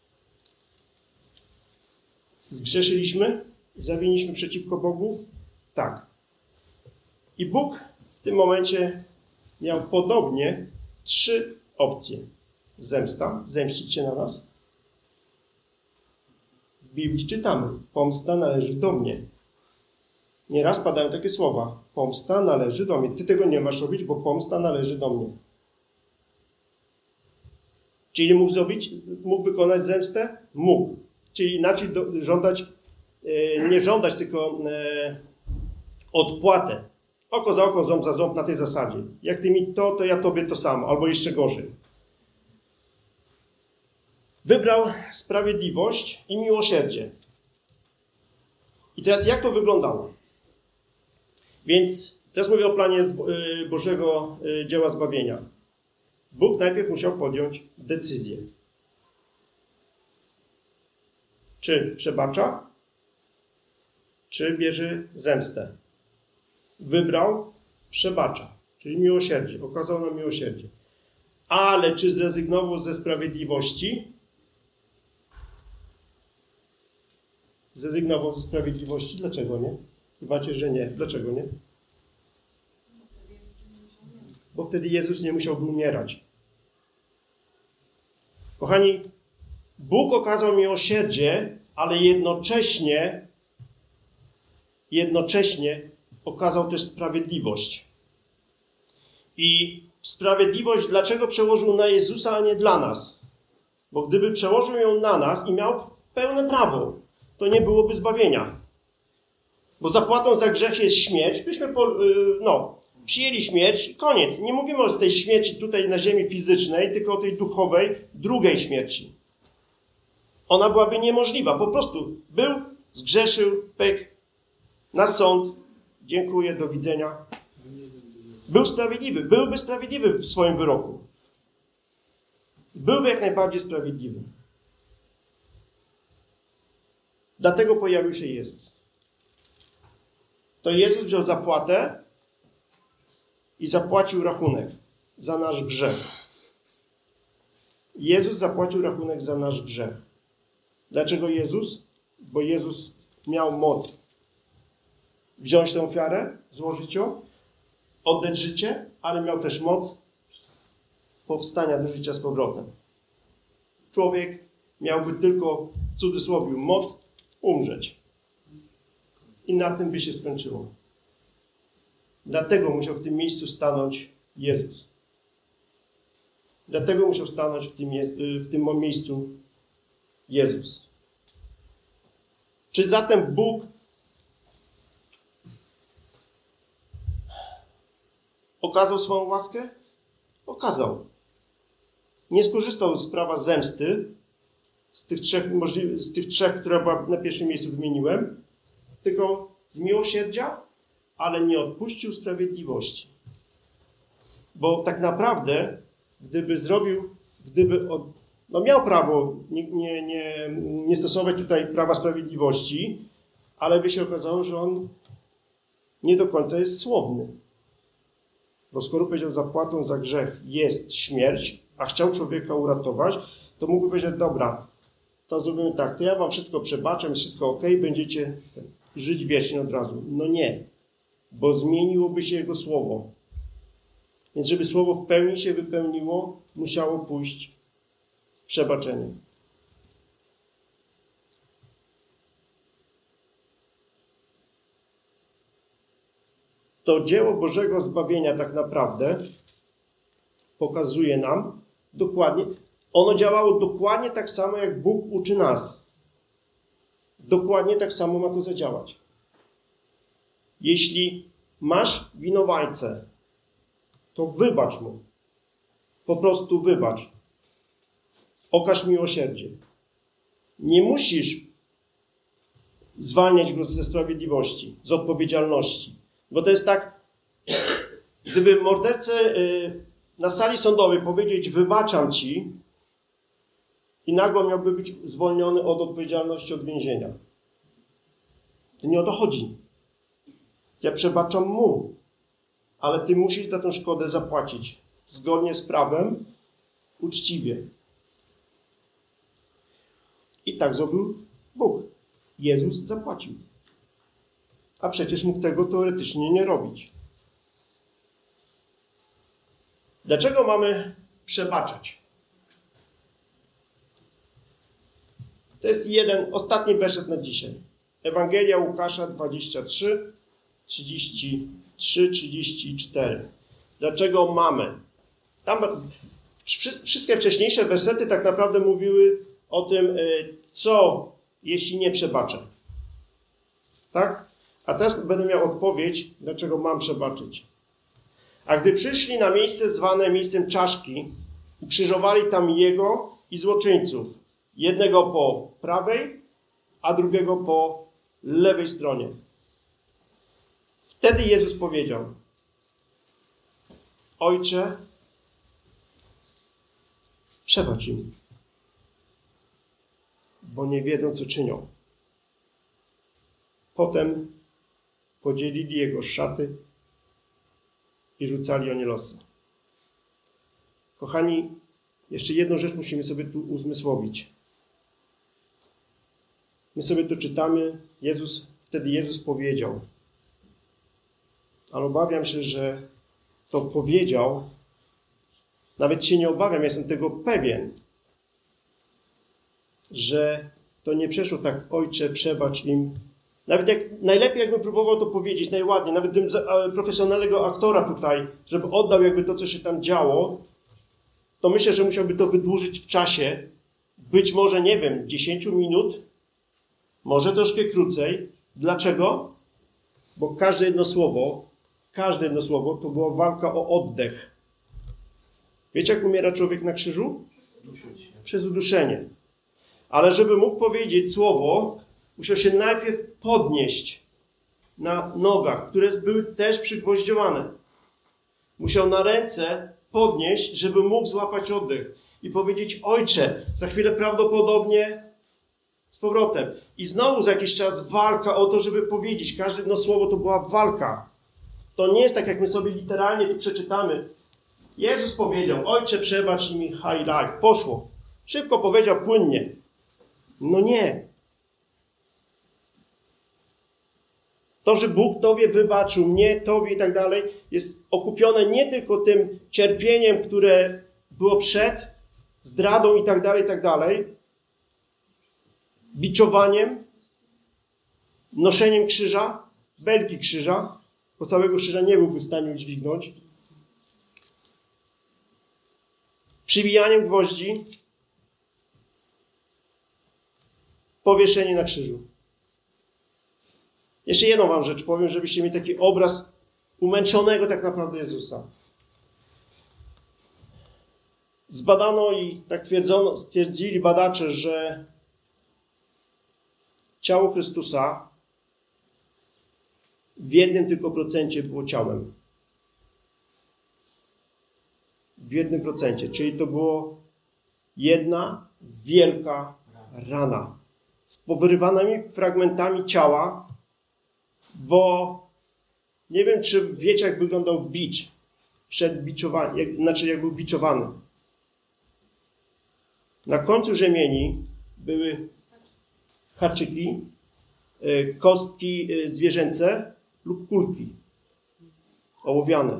Zgrzeszyliśmy? Zawiniliśmy przeciwko Bogu? Tak. I Bóg w tym momencie miał podobnie 3 opcje. Zemsta, zemścić się na nas. W Biblii czytamy, pomsta należy do mnie. Nieraz padają takie słowa, pomsta należy do mnie. Ty tego nie masz robić, bo pomsta należy do mnie. Czyli mógł wykonać zemstę? Mógł. Czyli inaczej żądać, nie żądać, tylko odpłatę. Oko za oko, ząb za ząb na tej zasadzie. Jak ty mi to ja tobie to samo, albo jeszcze gorzej. Wybrał sprawiedliwość i miłosierdzie. I teraz jak to wyglądało? Więc teraz mówię o planie Bożego dzieła zbawienia. Bóg najpierw musiał podjąć decyzję. Czy przebacza, czy bierze zemstę. Wybrał, przebacza, czyli miłosierdzie. Okazał nam miłosierdzie. Ale czy zrezygnował ze sprawiedliwości? Zrezygnował ze sprawiedliwości. Dlaczego nie? Chybacie, że nie. Dlaczego nie? Bo wtedy Jezus nie musiałby umierać. Kochani, Bóg okazał miłosierdzie, ale jednocześnie okazał też sprawiedliwość. I sprawiedliwość dlaczego przełożył na Jezusa, a nie dla nas? Bo gdyby przełożył ją na nas i miał pełne prawo, to nie byłoby zbawienia. Bo zapłatą za grzech jest śmierć. Byśmy przyjęli śmierć i koniec. Nie mówimy o tej śmierci tutaj na ziemi fizycznej, tylko o tej duchowej, drugiej śmierci. ona byłaby niemożliwa. Po prostu był, zgrzeszył, pyk, na sąd, dziękuję, do widzenia. Był sprawiedliwy, byłby sprawiedliwy w swoim wyroku. Byłby jak najbardziej sprawiedliwy. Dlatego pojawił się Jezus. To Jezus wziął zapłatę i zapłacił rachunek za nasz grzech. Jezus zapłacił rachunek za nasz grzech. Dlaczego Jezus? Bo Jezus miał moc wziąć tę ofiarę, złożyć ją, oddać życie, ale miał też moc powstania do życia z powrotem. Człowiek miałby tylko, w cudzysłowie, moc umrzeć. I na tym by się skończyło. Dlatego musiał w tym miejscu stanąć Jezus. Dlatego musiał stanąć w tym miejscu Jezus. Czy zatem Bóg okazał swoją łaskę? Okazał. Nie skorzystał z prawa zemsty, z tych trzech, które była na pierwszym miejscu wymieniłem, tylko z miłosierdzia, ale nie odpuścił sprawiedliwości. Bo tak naprawdę, miał prawo nie stosować tutaj prawa sprawiedliwości, ale by się okazało, że on nie do końca jest słowny. Bo skoro powiedział, zapłatą za grzech jest śmierć, a chciał człowieka uratować, to mógłby powiedzieć, dobra, to zrobimy tak, to ja wam wszystko przebaczę, jest wszystko okej, będziecie żyć wiecznie od razu. No nie, bo zmieniłoby się jego słowo. Więc żeby słowo w pełni się wypełniło, musiało pójść przebaczenie. To dzieło Bożego zbawienia tak naprawdę pokazuje nam dokładnie, ono działało dokładnie tak samo, jak Bóg uczy nas. Dokładnie tak samo ma to zadziałać. Jeśli masz winowajcę, to wybacz mu. Po prostu wybacz. Okaż miłosierdzie. Nie musisz zwalniać go ze sprawiedliwości, z odpowiedzialności. Bo to jest tak, gdyby mordercę na sali sądowej powiedzieć, wybaczam ci, i nagle miałby być zwolniony od odpowiedzialności od więzienia. To nie o to chodzi. Ja przebaczam mu, ale ty musisz za tę szkodę zapłacić zgodnie z prawem, uczciwie. I tak zrobił Bóg. Jezus zapłacił. A przecież mógł tego teoretycznie nie robić. Dlaczego mamy przebaczać? To jest ostatni werset na dzisiaj. Ewangelia Łukasza 23, 33, 34. Dlaczego mamy? Tam wszystkie wcześniejsze wersety tak naprawdę mówiły o tym, co jeśli nie przebaczę. Tak? A teraz będę miał odpowiedź, dlaczego mam przebaczyć. A gdy przyszli na miejsce zwane miejscem czaszki, ukrzyżowali tam jego i złoczyńców. Jednego po prawej, a drugiego po lewej stronie. Wtedy Jezus powiedział: Ojcze, przebacz im, bo nie wiedzą, co czynią. Potem podzielili jego szaty i rzucali o nie losy. Kochani, jeszcze jedną rzecz musimy sobie tu uzmysłowić. My sobie to czytamy, wtedy Jezus powiedział. Ale obawiam się, że to powiedział, nawet się nie obawiam, jestem tego pewien, że to nie przeszło tak, Ojcze, przebacz im. Nawet najlepiej jakbym próbował to powiedzieć, najładniej, nawet tym profesjonalnego aktora tutaj, żeby oddał jakby to, co się tam działo, to myślę, że musiałby to wydłużyć w czasie, być może, nie wiem, 10 minut, może troszkę krócej. Dlaczego? Bo każde jedno słowo to była walka o oddech. Wiecie, jak umiera człowiek na krzyżu? Przez uduszenie. Ale żeby mógł powiedzieć słowo, musiał się najpierw podnieść na nogach, które były też przygwoździowane. Musiał na ręce podnieść, żeby mógł złapać oddech i powiedzieć: Ojcze, za chwilę prawdopodobnie z powrotem. I znowu za jakiś czas walka o to, żeby powiedzieć. Każde jedno słowo to była walka. To nie jest tak, jak my sobie literalnie tu przeczytamy. Jezus powiedział: Ojcze, przebacz mi, high life. Poszło. Szybko powiedział, płynnie. No nie. To, że Bóg Tobie wybaczył, mnie, Tobie i tak dalej, jest okupione nie tylko tym cierpieniem, które było przed, zdradą i tak dalej, biczowaniem, noszeniem krzyża, belki krzyża, bo całego krzyża nie byłby w stanie udźwignąć, przybijaniem gwoździ, powieszenie na krzyżu. Jeszcze jedną wam rzecz powiem, żebyście mieli taki obraz umęczonego tak naprawdę Jezusa. Zbadano i tak stwierdzili badacze, że ciało Chrystusa w 1 tylko procencie było ciałem. W 1%, czyli to było jedna wielka rana z powyrywanymi fragmentami ciała, bo nie wiem, czy wiecie, jak wyglądał bicz przed biczowaniem, znaczy jak był biczowany. Na końcu rzemieni były haczyki, kostki zwierzęce lub kulki ołowiane.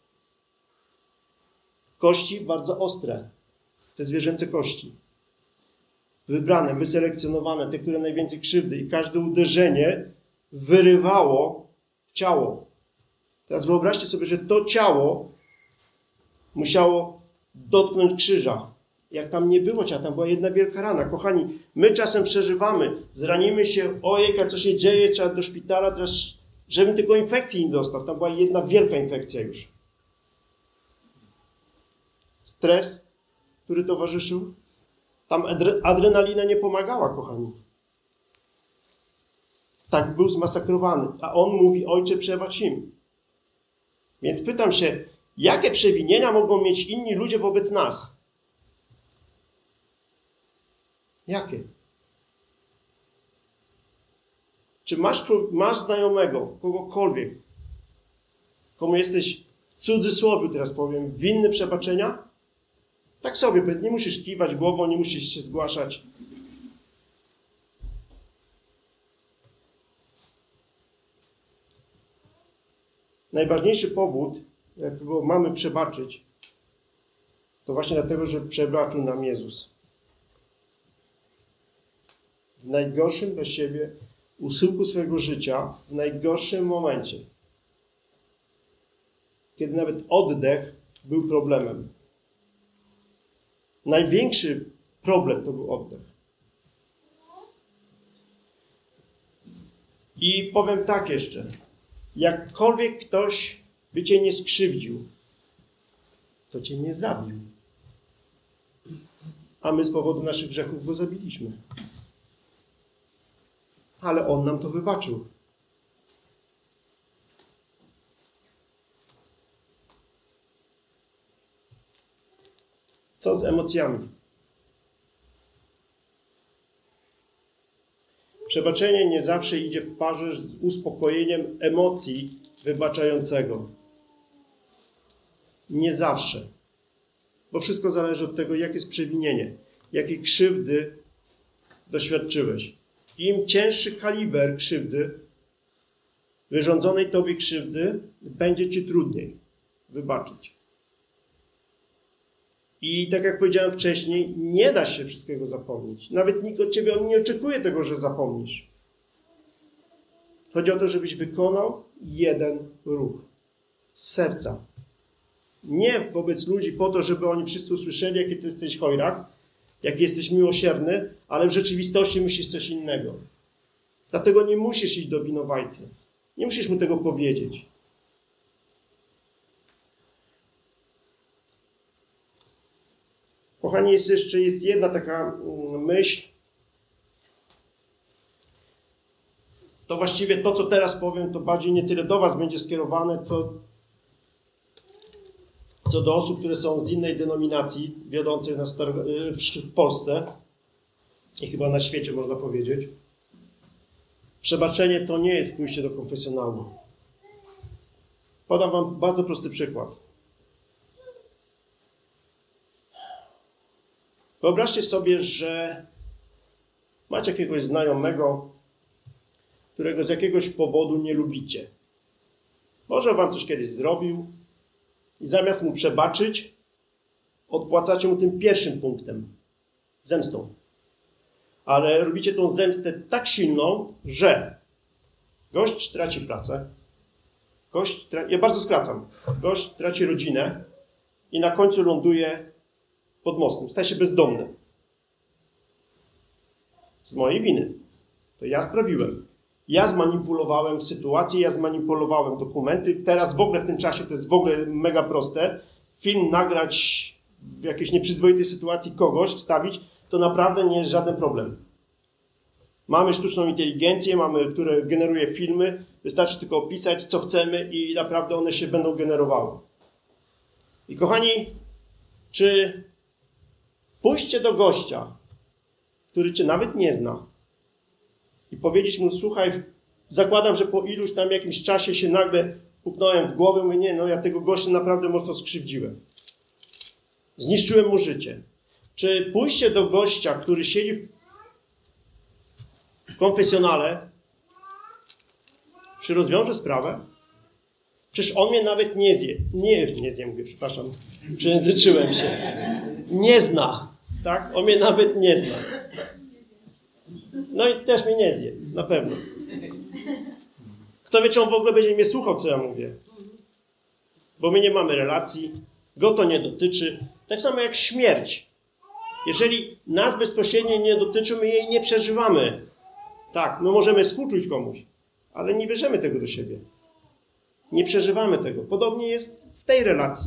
Kości bardzo ostre, te zwierzęce kości. Wybrane, wyselekcjonowane, te, które najwięcej krzywdy, i każde uderzenie wyrywało ciało. Teraz wyobraźcie sobie, że to ciało musiało dotknąć krzyża. Jak tam nie było ciała, tam była jedna wielka rana. Kochani, my czasem przeżywamy, zranimy się, ojej, co się dzieje, trzeba do szpitala, teraz, żebym tylko infekcji nie dostał. Tam była jedna wielka infekcja już. Stres, który towarzyszył, tam adrenalina nie pomagała, kochani. Tak był zmasakrowany. A on mówi: Ojcze, przebacz im. Więc pytam się, jakie przewinienia mogą mieć inni ludzie wobec nas? Jakie? Czy masz znajomego, kogokolwiek, komu jesteś, w cudzysłowie teraz powiem, winny przebaczenia? Tak sobie, bez nie musisz kiwać głową, nie musisz się zgłaszać. Najważniejszy powód, jakiego mamy przebaczyć, to właśnie dlatego, że przebaczył nam Jezus. W najgorszym dla siebie usyłku swojego życia, w najgorszym momencie, kiedy nawet oddech był problemem. Największy problem to był oddech. I powiem tak jeszcze. Jakkolwiek ktoś by cię nie skrzywdził, to cię nie zabił. A my z powodu naszych grzechów go zabiliśmy. Ale on nam to wybaczył. Co z emocjami? Przebaczenie nie zawsze idzie w parze z uspokojeniem emocji wybaczającego. Nie zawsze. Bo wszystko zależy od tego, jakie jest przewinienie, jakiej krzywdy doświadczyłeś. Im cięższy kaliber krzywdy, wyrządzonej tobie krzywdy, będzie ci trudniej wybaczyć. I tak jak powiedziałem wcześniej, nie da się wszystkiego zapomnieć. Nawet nikt od ciebie nie oczekuje tego, że zapomnisz. Chodzi o to, żebyś wykonał jeden ruch z serca. Nie wobec ludzi po to, żeby oni wszyscy usłyszeli, jaki ty jesteś chojrak, jaki jesteś miłosierny, ale w rzeczywistości musisz coś innego. Dlatego nie musisz iść do winowajcy. Nie musisz mu tego powiedzieć. Kochani, jest jedna taka myśl, to właściwie to, co teraz powiem, to bardziej nie tyle do was będzie skierowane, co do osób, które są z innej denominacji, wiodących w Polsce i chyba na świecie, można powiedzieć. Przebaczenie to nie jest pójście do konfesjonału. Podam wam bardzo prosty przykład. Wyobraźcie sobie, że macie jakiegoś znajomego, którego z jakiegoś powodu nie lubicie. Może wam coś kiedyś zrobił i zamiast mu przebaczyć, odpłacacie mu tym pierwszym punktem, zemstą. Ale robicie tą zemstę tak silną, że gość traci pracę, ja bardzo skracam, gość traci rodzinę i na końcu ląduje pod mostem, staje się bezdomny. Z mojej winy. To ja sprawiłem. Ja zmanipulowałem sytuację, ja zmanipulowałem dokumenty. Teraz w ogóle w tym czasie to jest w ogóle mega proste. Film nagrać w jakiejś nieprzyzwoitej sytuacji kogoś, wstawić, to naprawdę nie jest żaden problem. Mamy sztuczną inteligencję, która generuje filmy. Wystarczy tylko opisać, co chcemy i naprawdę one się będą generowały. I kochani, czy pójście do gościa, który cię nawet nie zna i powiedzieć mu, słuchaj, zakładam, że po iluś tam jakimś czasie się nagle puknąłem w głowę, mówię, nie, no ja tego gościa naprawdę mocno skrzywdziłem. Zniszczyłem mu życie. Czy pójście do gościa, który siedzi w konfesjonale, czy rozwiąże sprawę? Przecież on mnie nawet nie zje. Mówię, przepraszam, przejęzyczyłem się. Nie zna, tak? On mnie nawet nie zna. No i też mnie nie zje, na pewno. Kto wie, czy on w ogóle będzie mnie słuchał, co ja mówię. Bo my nie mamy relacji, go to nie dotyczy. Tak samo jak śmierć. Jeżeli nas bezpośrednio nie dotyczy, my jej nie przeżywamy. Tak, my możemy współczuć komuś, ale nie bierzemy tego do siebie. Nie przeżywamy tego. Podobnie jest w tej relacji.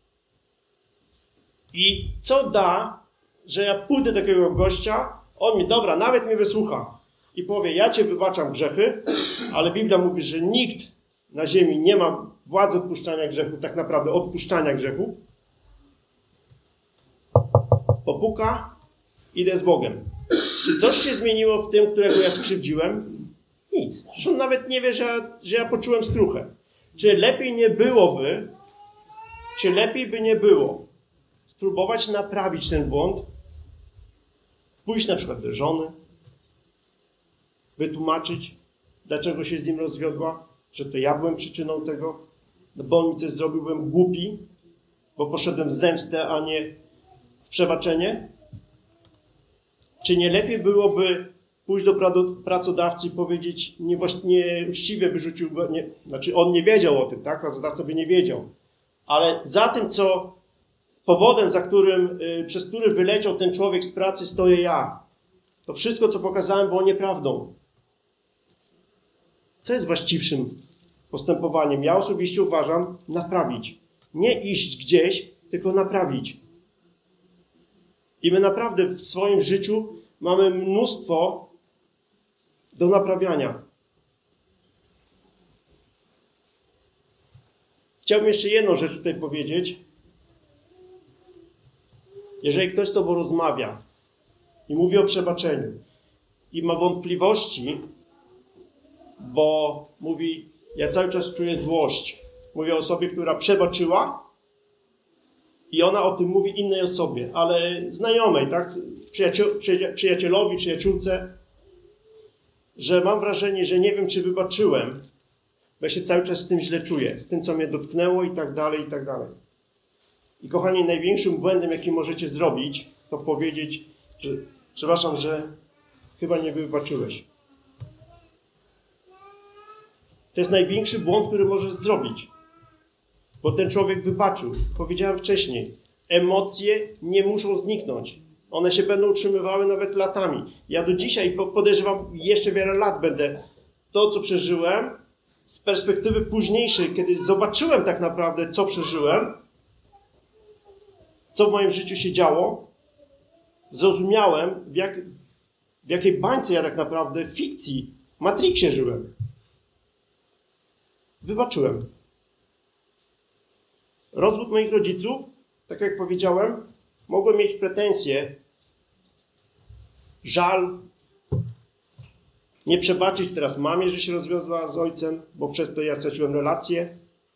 I co da, że ja pójdę do takiego gościa, on mi, dobra, nawet mnie wysłucha i powie, ja cię wybaczam grzechy, ale Biblia mówi, że nikt na ziemi nie ma władzy odpuszczania grzechów, tak naprawdę odpuszczania grzechów. Popuka, idę z Bogiem. Czy coś się zmieniło w tym, którego ja skrzywdziłem? Nic. Przecież on nawet nie wie, że ja poczułem skruchę. Czy lepiej by nie było spróbować naprawić ten błąd, pójść na przykład do żony, wytłumaczyć, dlaczego się z nim rozwiodła, że to ja byłem przyczyną tego, bo on mi coś zrobił, byłem głupi, bo poszedłem w zemstę, a nie w przebaczenie? Czy nie lepiej byłoby pójść do pracodawcy i powiedzieć, nieuczciwie wyrzucił go, znaczy on nie wiedział o tym, tak? Pracodawca by nie wiedział. Ale za tym, powodem, przez który wyleciał ten człowiek z pracy, stoję ja. To wszystko, co pokazałem, było nieprawdą. Co jest właściwszym postępowaniem? Ja osobiście uważam naprawić. Nie iść gdzieś, tylko naprawić. I my naprawdę w swoim życiu mamy mnóstwo do naprawiania. Chciałbym jeszcze jedną rzecz tutaj powiedzieć. Jeżeli ktoś z tobą rozmawia i mówi o przebaczeniu i ma wątpliwości, bo mówi, ja cały czas czuję złość. Mówię o osobie, która przebaczyła i ona o tym mówi innej osobie, ale znajomej, tak? Przyjacielowi, przyjaciółce, że mam wrażenie, że nie wiem, czy wybaczyłem, bo ja się cały czas z tym źle czuję, z tym, co mnie dotknęło i tak dalej, i tak dalej. I kochani, największym błędem, jaki możecie zrobić, to powiedzieć, że przepraszam, że chyba nie wybaczyłeś. To jest największy błąd, który możesz zrobić. Bo ten człowiek wybaczył. Powiedziałem wcześniej, emocje nie muszą zniknąć. One się będą utrzymywały nawet latami. Ja do dzisiaj, podejrzewam, jeszcze wiele lat będę to, co przeżyłem, z perspektywy późniejszej, kiedy zobaczyłem tak naprawdę, co przeżyłem, co w moim życiu się działo, zrozumiałem, w jakiej bańce ja tak naprawdę, fikcji W Matrixie żyłem. Wybaczyłem. Rozwód moich rodziców, tak jak powiedziałem, mogłem mieć pretensje, żal, nie przebaczyć teraz mamie, że się rozwiodła z ojcem, bo przez to ja straciłem relację.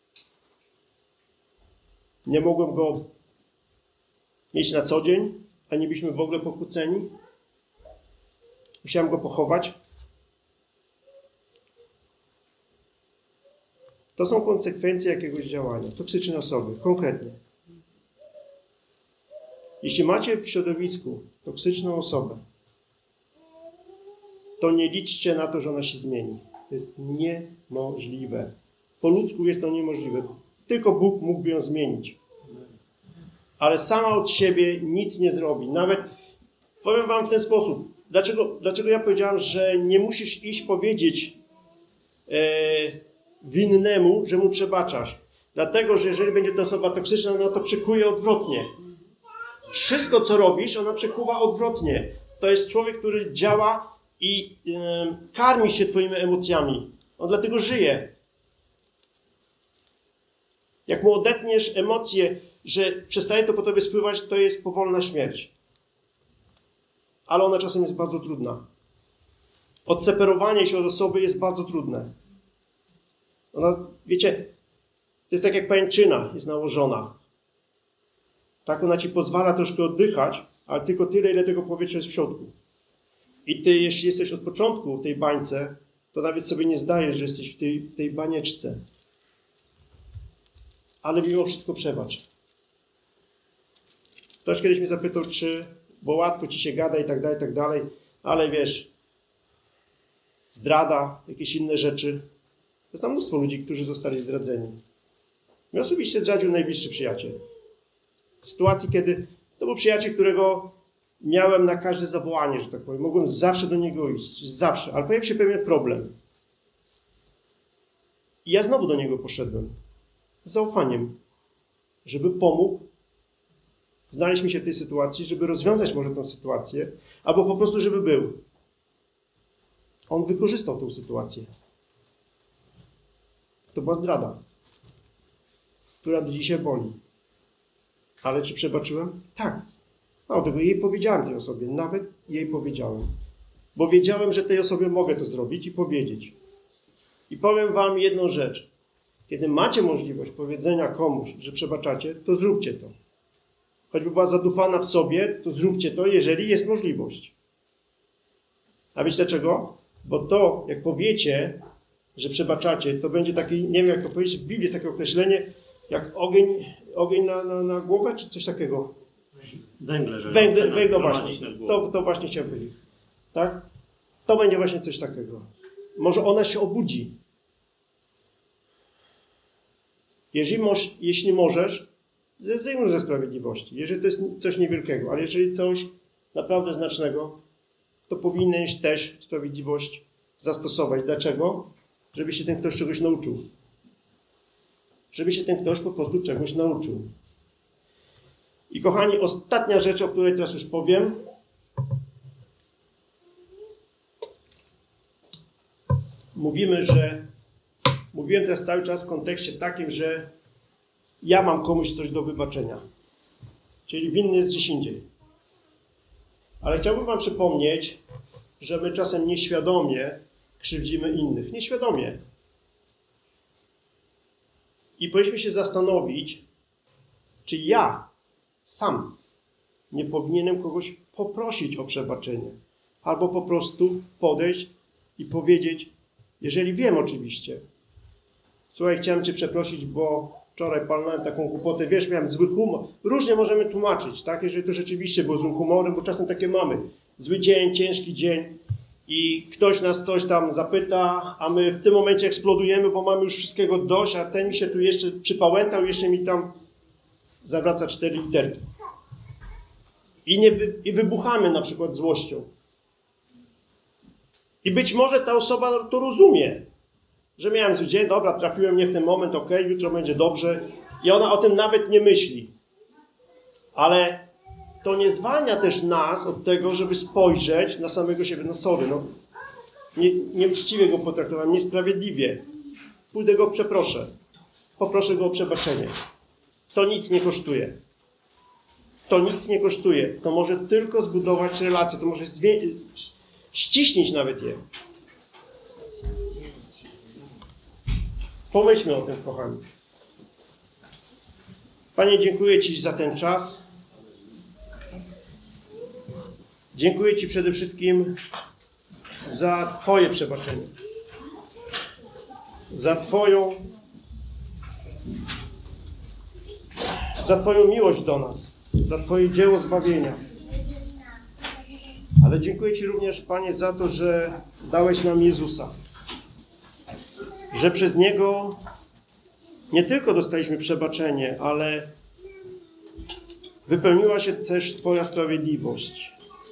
Nie mogłem go mieć na co dzień, ani byliśmy w ogóle pokłóceni. Musiałem go pochować. To są konsekwencje jakiegoś działania, toksycznej osoby, konkretnie. Jeśli macie w środowisku toksyczną osobę, to nie liczcie na to, że ona się zmieni. To jest niemożliwe. Po ludzku jest to niemożliwe. Tylko Bóg mógłby ją zmienić. Ale sama od siebie nic nie zrobi. Nawet powiem wam w ten sposób. Dlaczego ja powiedziałem, że nie musisz iść powiedzieć winnemu, że mu przebaczasz? Dlatego, że jeżeli będzie to osoba toksyczna, no to przekuje odwrotnie. Wszystko, co robisz, ona przekuwa odwrotnie. To jest człowiek, który działa i karmi się twoimi emocjami. On dlatego żyje. Jak mu odetniesz emocje, że przestaje to po tobie spływać, to jest powolna śmierć. Ale ona czasem jest bardzo trudna. Odseparowanie się od osoby jest bardzo trudne. Ona, wiecie, to jest tak jak pajęczyna jest nałożona. Tak ona ci pozwala troszkę oddychać, ale tylko tyle, ile tego powietrza jest w środku. I ty, jeśli jesteś od początku w tej bańce, to nawet sobie nie zdajesz, że jesteś w tej banieczce. Ale mimo wszystko przebacz. Ktoś kiedyś mnie zapytał, bo łatwo ci się gada i tak dalej, ale wiesz, zdrada, jakieś inne rzeczy. Jest tam mnóstwo ludzi, którzy zostali zdradzeni. Mnie osobiście zdradził najbliższy przyjaciel. W sytuacji, kiedy to był przyjaciel, którego miałem na każde zawołanie, że tak powiem. Mogłem zawsze do niego iść, zawsze. Ale pojawił się pewien problem. I ja znowu do niego poszedłem. Z zaufaniem. Żeby pomógł znaleźć mi się w tej sytuacji, żeby rozwiązać może tę sytuację, albo po prostu, żeby był. On wykorzystał tę sytuację. To była zdrada, która do dzisiaj boli. Ale czy przebaczyłem? Tak. Mało tego, jej powiedziałem tej osobie. Nawet jej powiedziałem. Bo wiedziałem, że tej osobie mogę to zrobić i powiedzieć. I powiem wam jedną rzecz. Kiedy macie możliwość powiedzenia komuś, że przebaczacie, to zróbcie to. Choćby była zadufana w sobie, to zróbcie to, jeżeli jest możliwość. A wiecie dlaczego? Bo to, jak powiecie, że przebaczacie, to będzie taki, nie wiem jak to powiedzieć, w Biblii jest takie określenie, jak ogień na głowę, czy coś takiego? Węgle właśnie. To właśnie chciałem powiedzieć. Tak? To będzie właśnie coś takiego. Może ona się obudzi. Jeśli możesz, zrezygnuj ze sprawiedliwości. Jeżeli to jest coś niewielkiego, ale jeżeli coś naprawdę znacznego, to powinieneś też sprawiedliwość zastosować. Dlaczego? Żeby się ten ktoś czegoś nauczył. Żeby się ten ktoś po prostu czegoś nauczył. I kochani, ostatnia rzecz, o której teraz już powiem. Mówiłem teraz cały czas w kontekście takim, że ja mam komuś coś do wybaczenia. Czyli winny jest gdzieś indziej. Ale chciałbym wam przypomnieć, że my czasem nieświadomie krzywdzimy innych. Nieświadomie. I powinniśmy się zastanowić, czy ja sam nie powinienem kogoś poprosić o przebaczenie. Albo po prostu podejść i powiedzieć, jeżeli wiem oczywiście, słuchaj, chciałem cię przeprosić, bo wczoraj palnąłem taką głupotę, wiesz, miałem zły humor. Różnie możemy tłumaczyć, tak? Jeżeli to rzeczywiście było złym humorem, bo czasem takie mamy. Zły dzień, ciężki dzień i ktoś nas coś tam zapyta, a my w tym momencie eksplodujemy, bo mamy już wszystkiego dość, a ten mi się tu jeszcze przypałętał, jeszcze mi tam zawraca 4 literki. I wybuchamy na przykład złością. I być może ta osoba to rozumie, że miałem zły dzień, dobra, trafiłem nie w ten moment, okej, jutro będzie dobrze. I ona o tym nawet nie myśli. Ale to nie zwalnia też nas od tego, żeby spojrzeć na samego siebie. No sorry, no nieuczciwie go potraktowałem, niesprawiedliwie. Pójdę go przeproszę. Poproszę go o przebaczenie. To nic nie kosztuje. To nic nie kosztuje. To może tylko zbudować relacje. To może ściśnić nawet je. Pomyślmy o tym, kochani. Panie, dziękuję Ci za ten czas. Dziękuję Ci przede wszystkim za Twoje przebaczenie. Za Twoją miłość do nas. Za Twoje dzieło zbawienia. Ale dziękuję Ci również, Panie, za to, że dałeś nam Jezusa. Że przez Niego nie tylko dostaliśmy przebaczenie, ale wypełniła się też Twoja sprawiedliwość.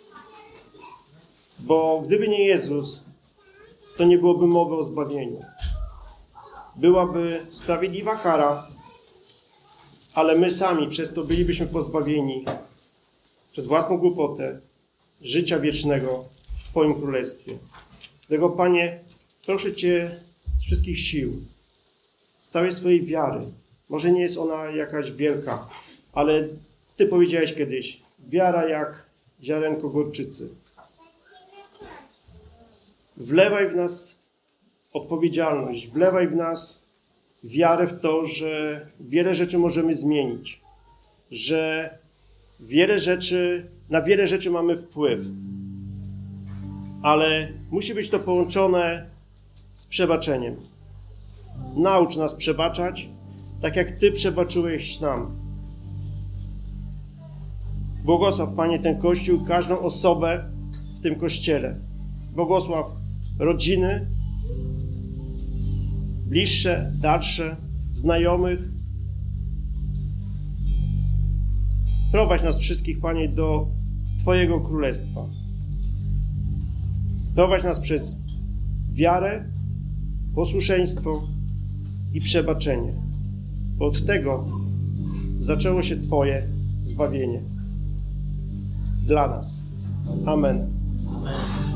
Bo gdyby nie Jezus, to nie byłoby mowy o zbawieniu. Byłaby sprawiedliwa kara, ale my sami przez to bylibyśmy pozbawieni przez własną głupotę życia wiecznego w Twoim Królestwie. Dlatego, Panie, proszę Cię z wszystkich sił, z całej swojej wiary. Może nie jest ona jakaś wielka, ale Ty powiedziałeś kiedyś, wiara jak ziarenko gorczycy. Wlewaj w nas odpowiedzialność, wlewaj w nas wiarę w to, że wiele rzeczy możemy zmienić, że na wiele rzeczy mamy wpływ, ale musi być to połączone z przebaczeniem. Naucz nas przebaczać, tak jak Ty przebaczyłeś nam. Błogosław, Panie, ten Kościół, każdą osobę w tym Kościele. Błogosław rodziny, bliższe, dalsze, znajomych. Prowadź nas wszystkich, Panie, do Twojego Królestwa. Prowadź nas przez wiarę, posłuszeństwo i przebaczenie. Bo od tego zaczęło się Twoje zbawienie. Dla nas. Amen. Amen.